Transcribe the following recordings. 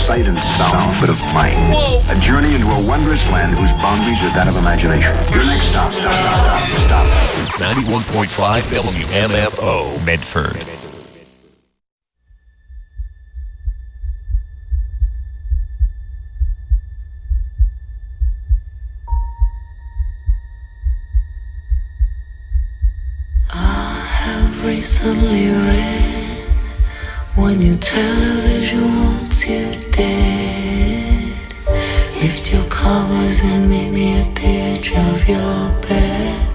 sight and sound, but of mind. Whoa. A journey into a wondrous land whose boundaries are that of imagination. Your next stop. 91.5 WMFO, Medford. Recently read when your television wants you dead, lift your covers and meet me at the edge of your bed.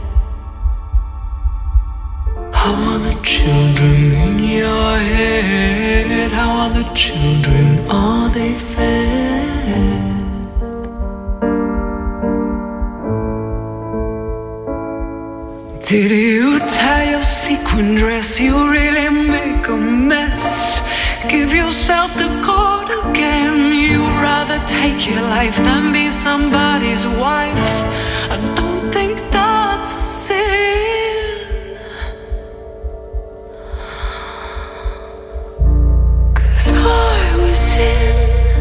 How are the children in your head? How are the children? Are they fed? Did you tie your sequin dress? You really make a mess. Give yourself the cord again. You'd rather take your life than be somebody's wife. I don't think that's a sin, 'cause I was in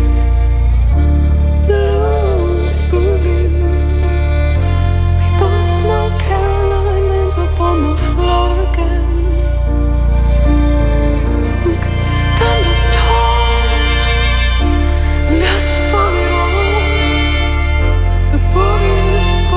loose booking. We both know Caroline ends up on the floor again. We could stand up tall and ask for it all. The boogie is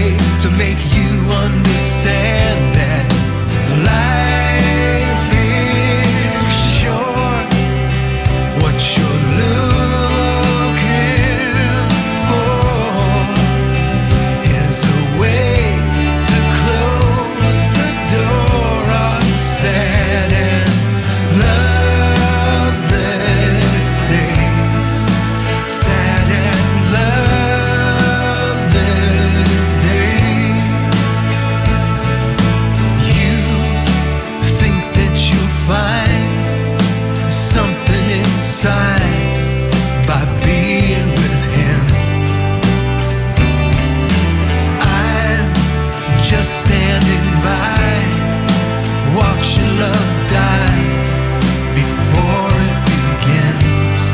way to make you understand that life is short. What you're looking for is a way to close the door on sad and loveless days. Sad and loveless days. You think that you'll find something inside by being with him. I'm just standing by, watching love die before it begins.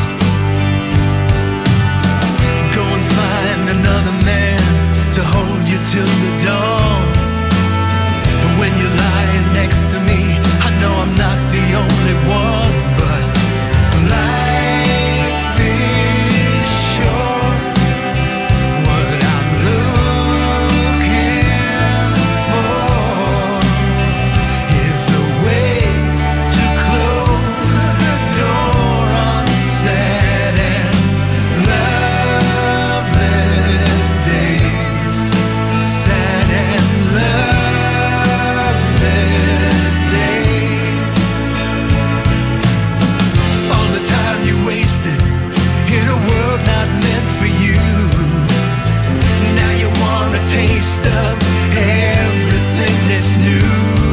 Go and find another man to hold you till the dawn. But when you're lying next to me, I know I'm not the only one. But life is short. What I'm looking for is a way to close the door on sad and loveless days. Sad and loveless days. All the time you wasted in a world not meant for you. Now you want a taste of everything that's new.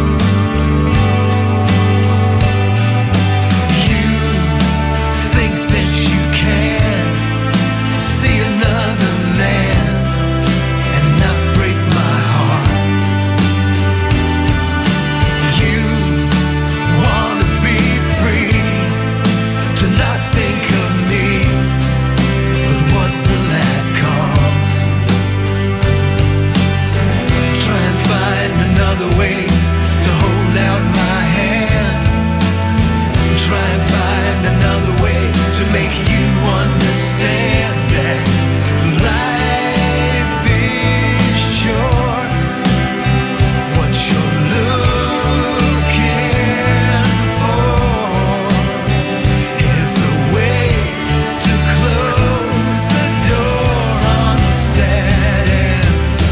You think that you can see another man and not break my heart. You want to be free, to not think of me, but what will that cost? Try and find another way to hold out my hand. Try and find another way to make you understand that life is short. What you're looking for is a way to close the door on sad and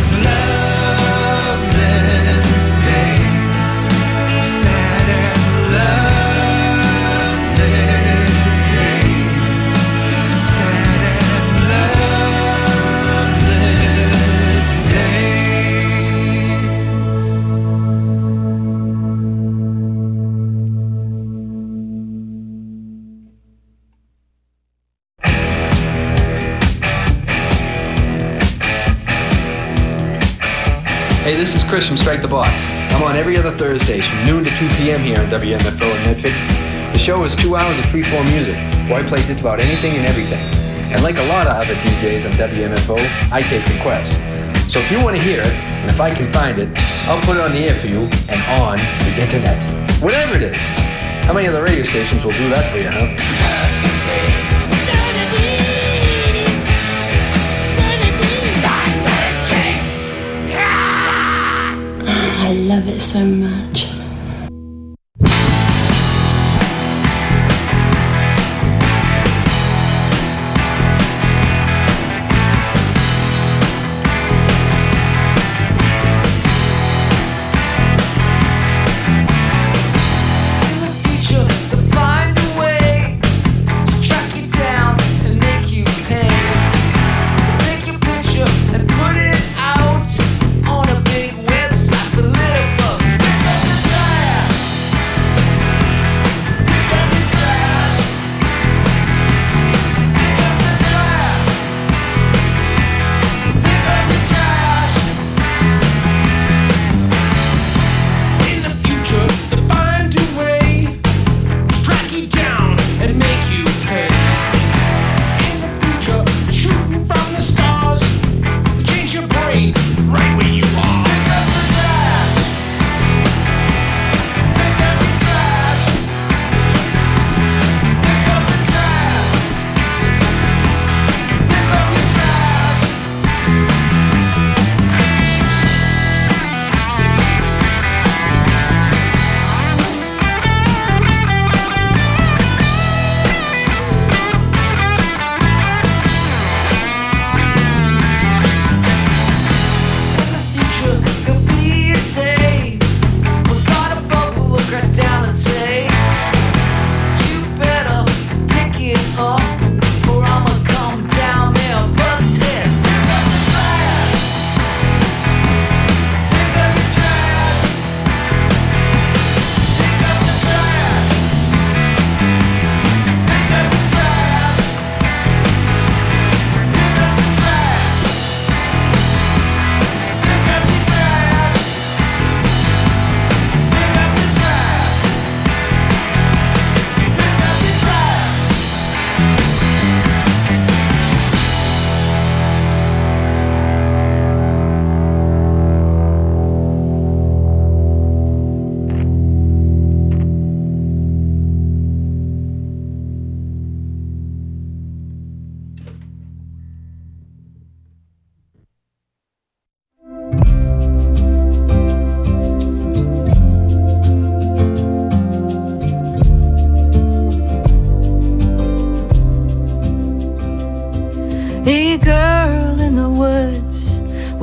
loveless days. Sad and loveless days. Sad and loveless days. Hey, this is Chris from Strike the Box. I'm on every other Thursdays from noon to 2 p.m. here on WMFO in Medford. The show is 2 hours of freeform music, where I play just about anything and everything. And like a lot of other DJs on WMFO, I take requests. So if you want to hear it, and if I can find it, I'll put it on the air for you and on the internet. Whatever it is. How many other radio stations will do that for you, huh? I love it so much. In the future, they'll find a way to track you down and make you pay. They'll take your picture and put it out on a big website for little bucks.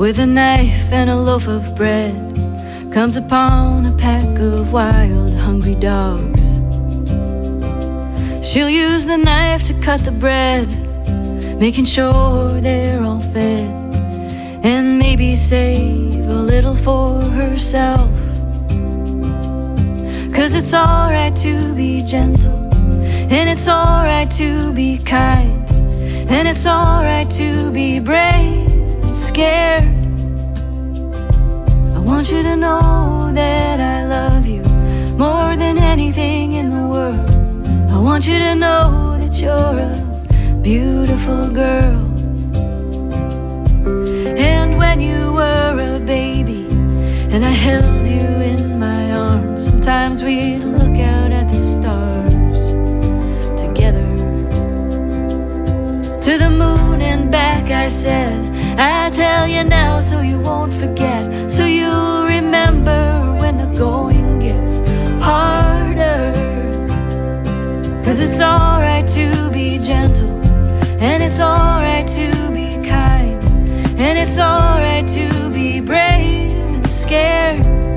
with a knife and a loaf of bread, comes upon a pack of wild, hungry dogs. She'll use the knife to cut the bread, making sure they're all fed, and maybe save a little for herself. 'Cause it's alright to be gentle, and it's alright to be kind, and it's alright to be brave and scared. I want you to know that I love you more than anything in the world. I want you to know that you're a beautiful girl. And when you were a baby and I held you in my arms, sometimes we'd look out at the stars together. To the moon and back I said, I tell you now so you won't forget, so you'll remember when the going gets harder. 'Cause it's alright to be gentle, and it's alright to be kind, and it's alright to be brave and scared.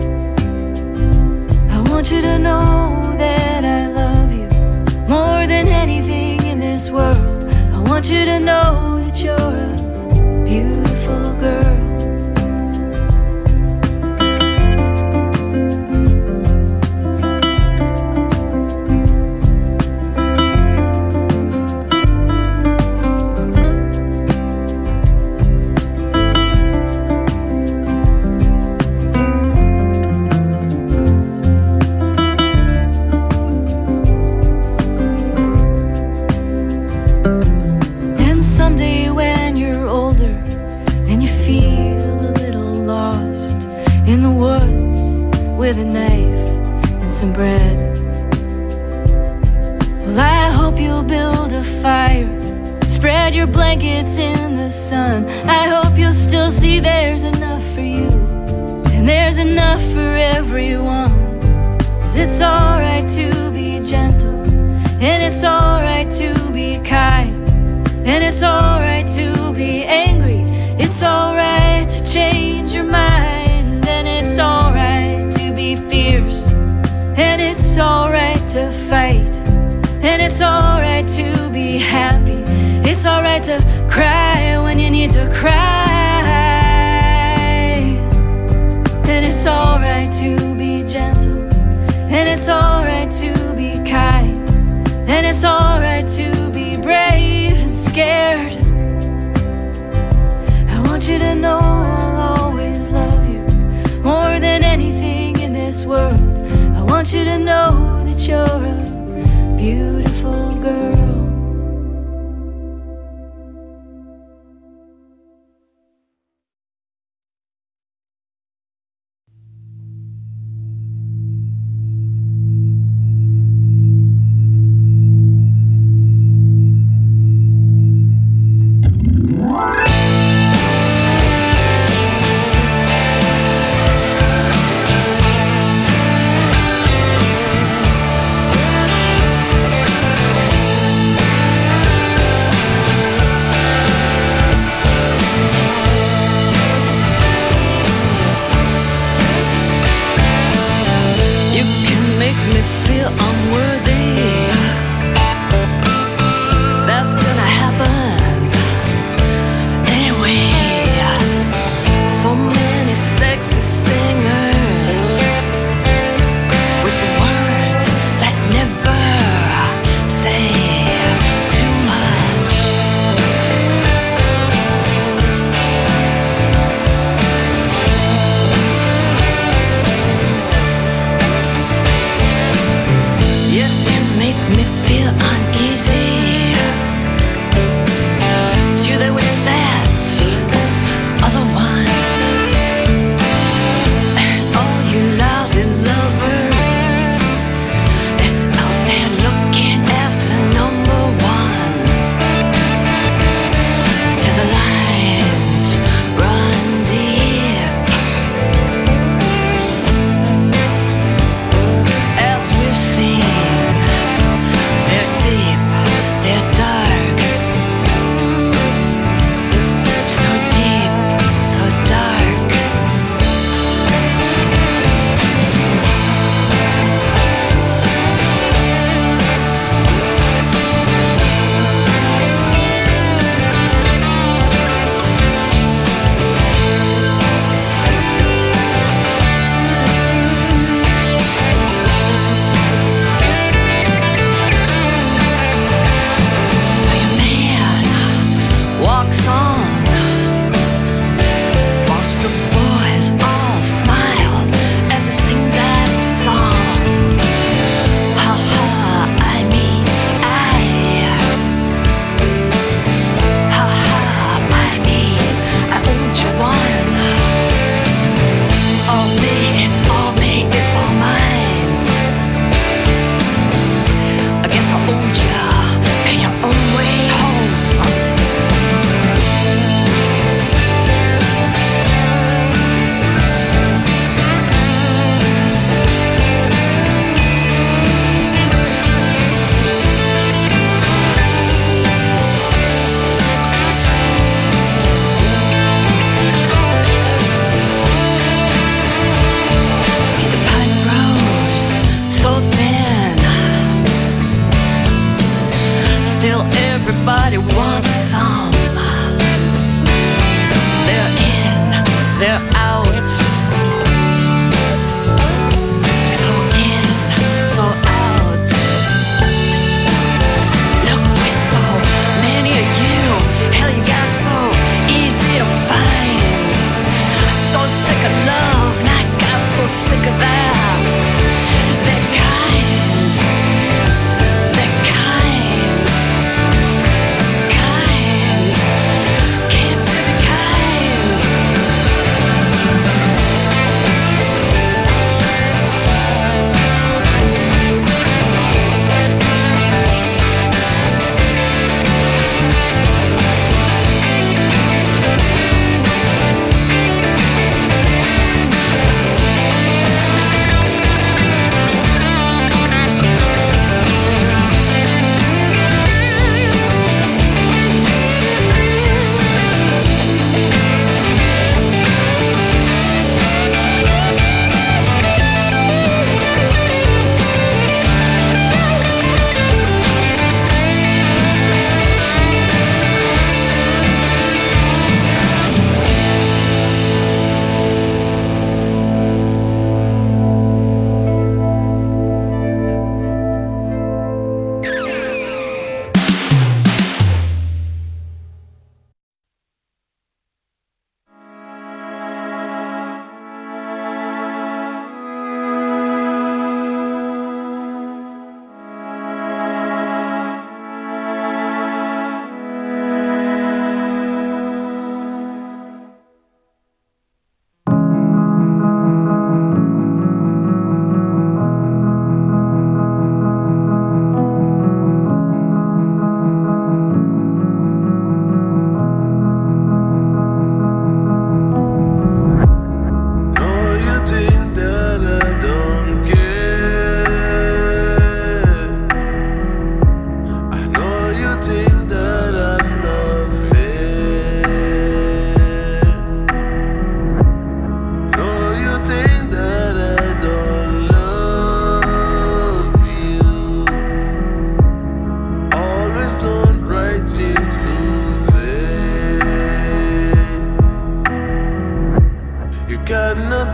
I want you to know that I love you more than anything in this world. I want you to know that you're a beautiful girl. With a knife and some bread, well, I hope you'll build a fire, spread your blankets in the sun. I hope you'll still see there's enough for you, and there's enough for everyone. 'Cause it's alright to be gentle, and it's alright to be kind, and it's alright to be angry. It's alright to change your mind, and it's alright fierce, and it's alright to fight, and it's alright to be happy. It's alright to cry when you need to cry, and it's alright to be gentle, and it's alright to be kind, and it's alright to be brave and scared. I want you to know I'll always love you more than anything in this world. I want you to know that you're a beautiful girl.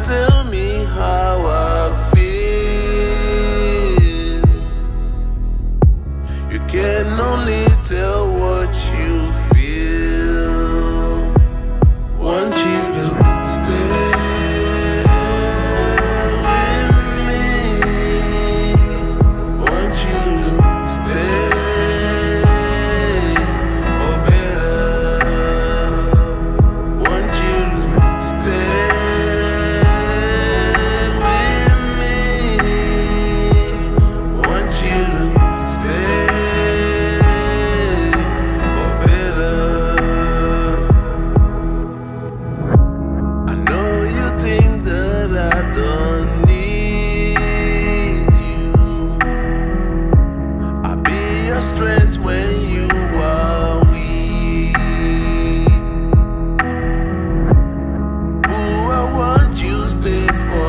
tell me how I feel. You can only tell what you feel. Want you to stay with me. Want you to stay for better. Want you to stay with me. Want you to stay for better. I know you think that I don't need you. I'll be your strength when you are weak. Ooh, I want you to stay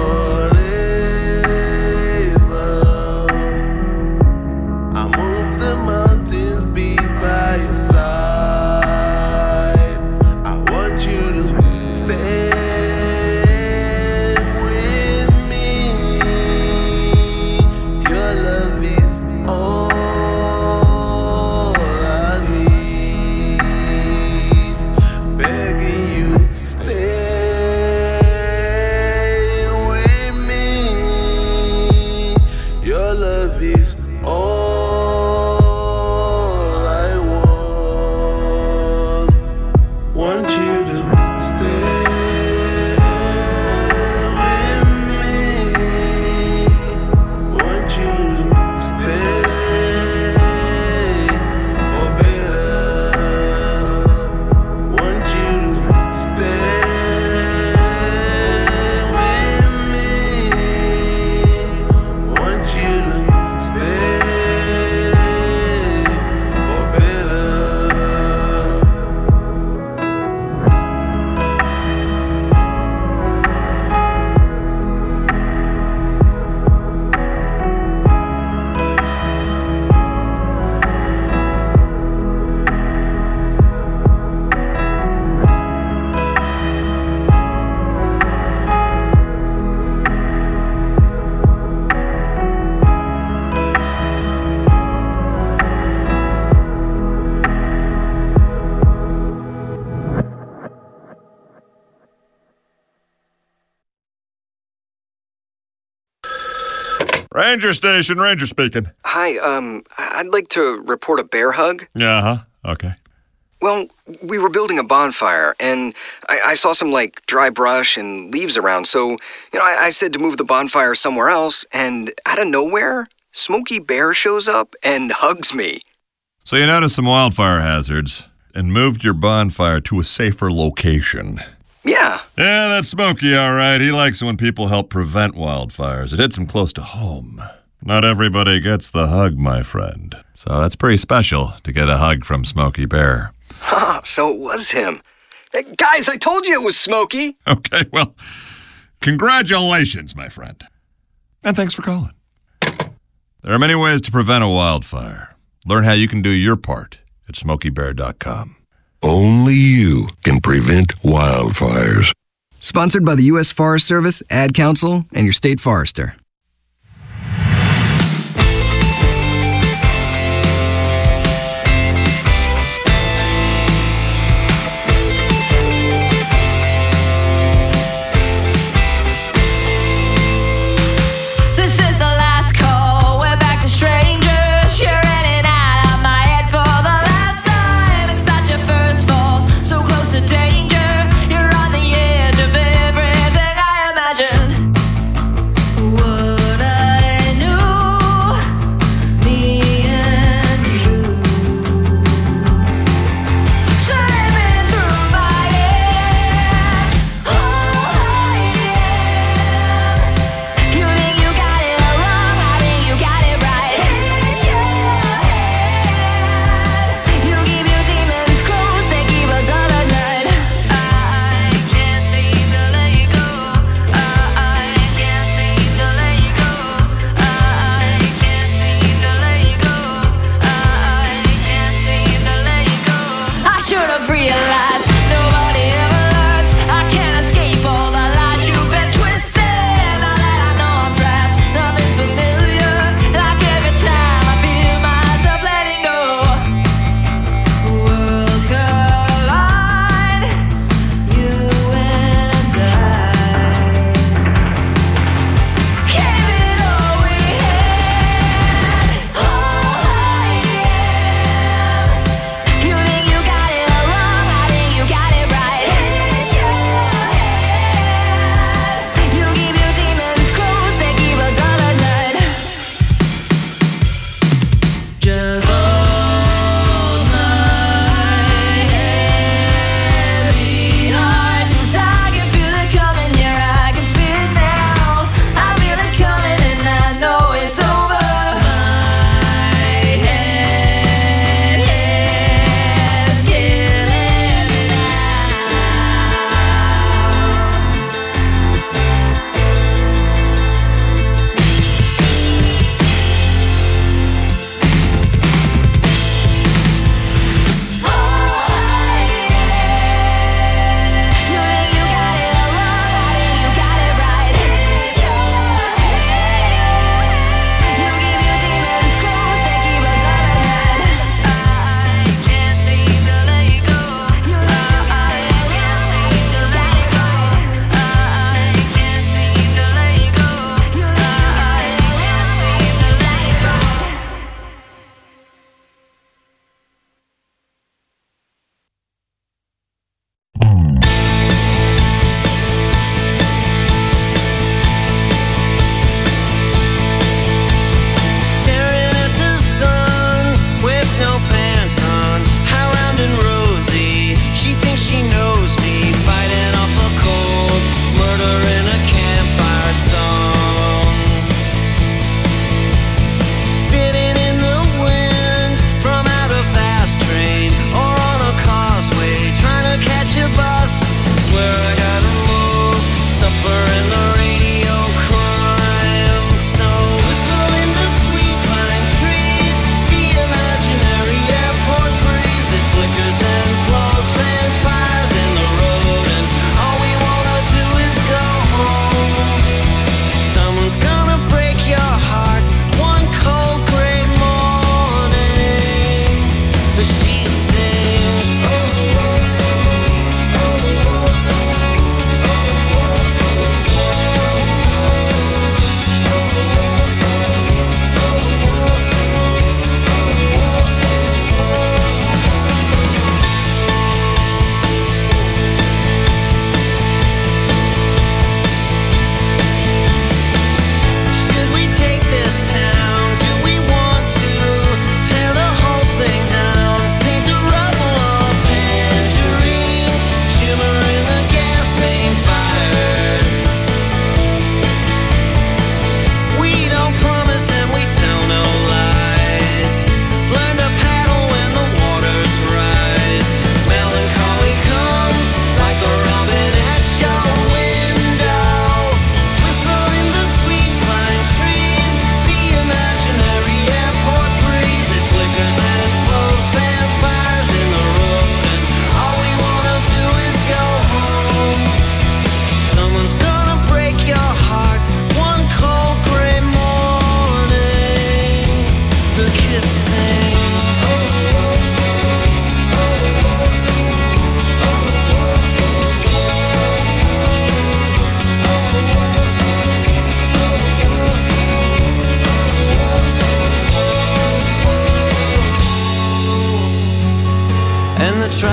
forever. I move the mountains, be by your side. I want you to stay with me. Your love is all I need. Begging you, stay with me. Your love is all I want. Want you to stay with me. Want you to stay for better. Want you to stay with me. Want you to stay for better. Ranger Station, Ranger speaking. Hi, I'd like to report a bear hug. Okay. Well, we were building a bonfire, and I saw some, dry brush and leaves around, so, I said to move the bonfire somewhere else, and out of nowhere, Smokey Bear shows up and hugs me. So you noticed some wildfire hazards and moved your bonfire to a safer location. Yeah. Yeah, that's Smokey, all right. He likes it when people help prevent wildfires. It hits him close to home. Not everybody gets the hug, my friend. So that's pretty special to get a hug from Smokey Bear. So it was him. Hey, guys, I told you it was Smokey. Okay, well, congratulations, my friend. And thanks for calling. There are many ways to prevent a wildfire. Learn how you can do your part at SmokeyBear.com. Only you can prevent wildfires. Sponsored by the U.S. Forest Service, Ad Council, and your state forester. This is the last call. We're back to strangers. You're in and out of my head for the last time. It's not your first fall. So close to danger. You're on the edge of everything I imagined. What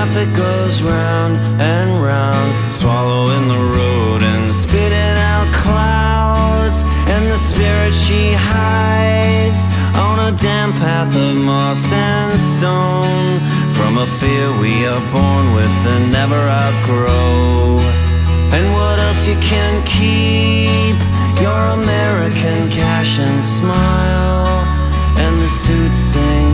traffic goes round and round, swallowing the road and spitting out clouds. And the spirit she hides on a damp path of moss and stone, from a fear we are born with and never outgrow. And what else you can keep? Your American cash and smile. And the suits sing,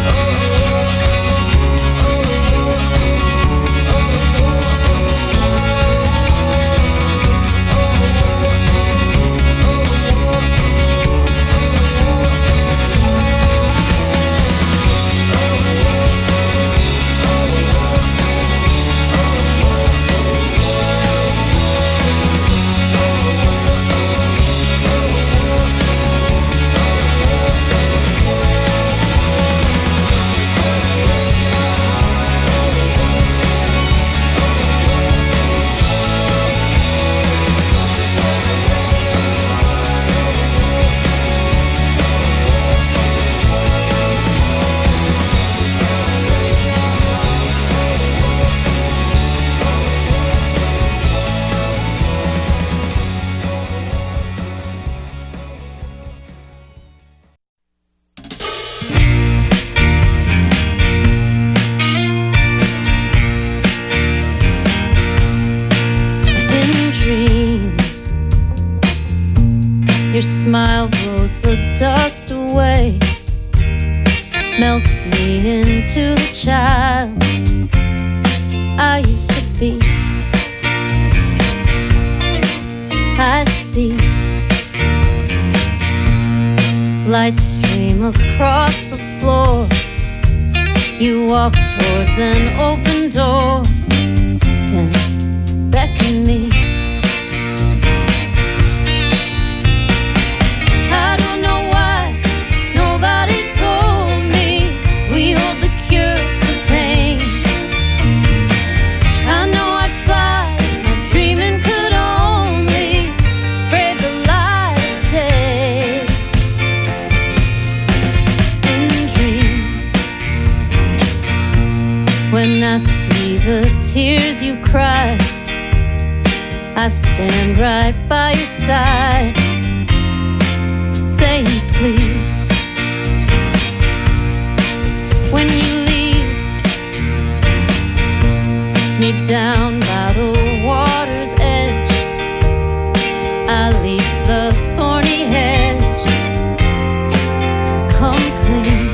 smile blows the dust away, melts me into the child I used to be. I see light stream across the floor. You walk towards an open door, then beckon me. When I see the tears you cry, I stand right by your side, saying please. When you lead me down by the water's edge, I leap the thorny hedge, come clean.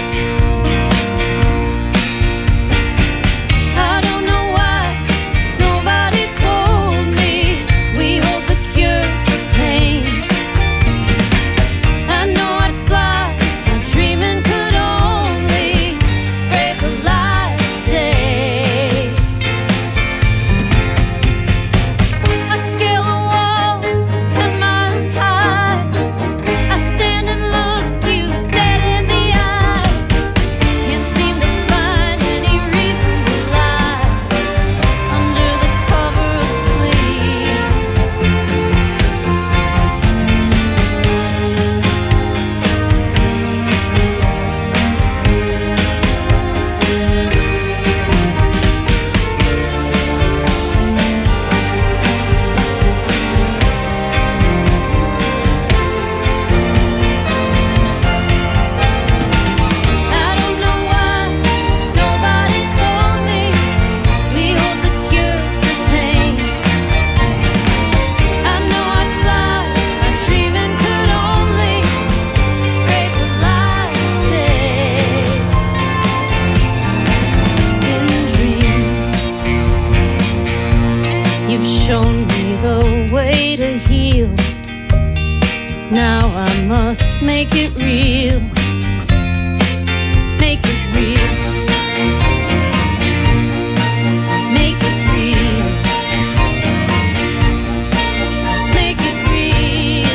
Shown me the way to heal. Now I must make it real. Make it real. Make it real. Make it real.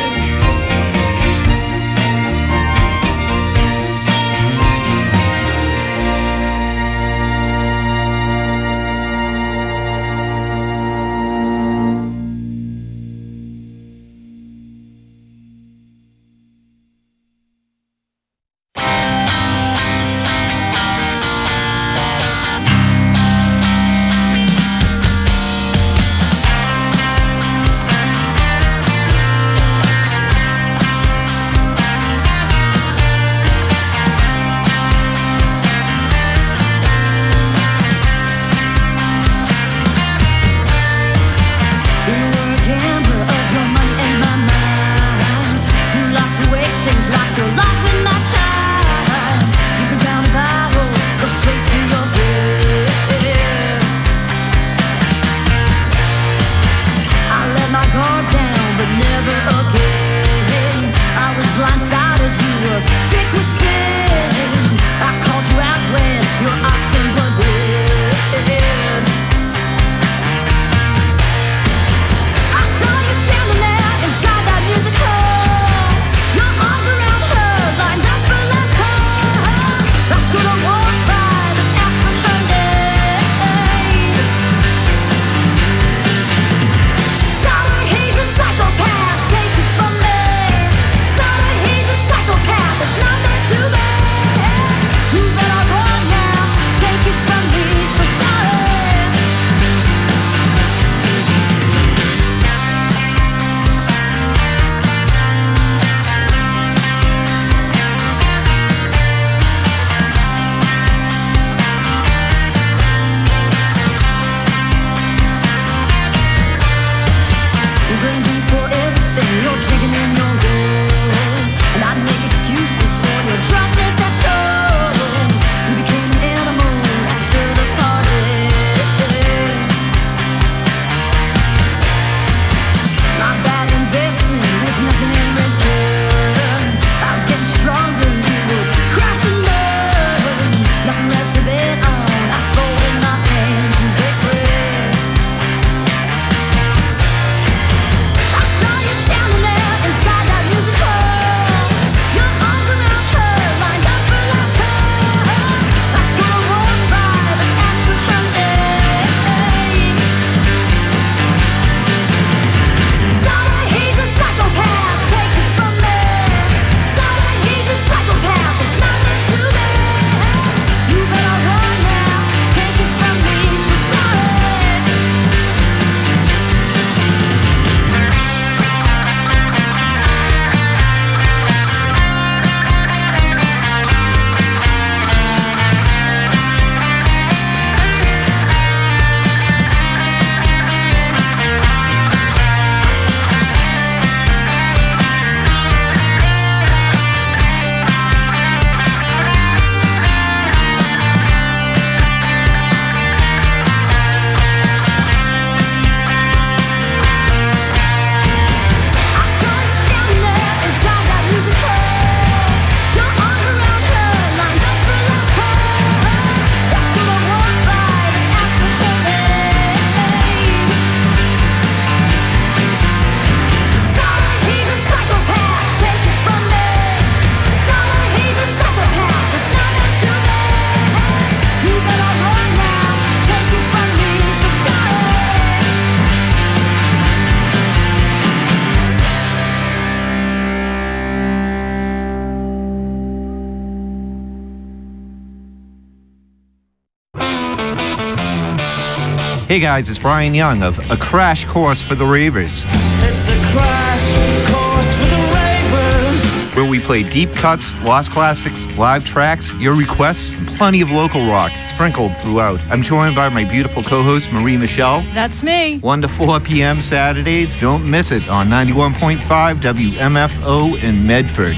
Hey guys, it's Brian Young of A Crash Course for the Ravers. It's a crash course for the ravers. Where we play deep cuts, lost classics, live tracks, your requests, and plenty of local rock sprinkled throughout. I'm joined by my beautiful co-host, Marie Michelle. That's me. 1 to 4 p.m. Saturdays. Don't miss it on 91.5 WMFO in Medford.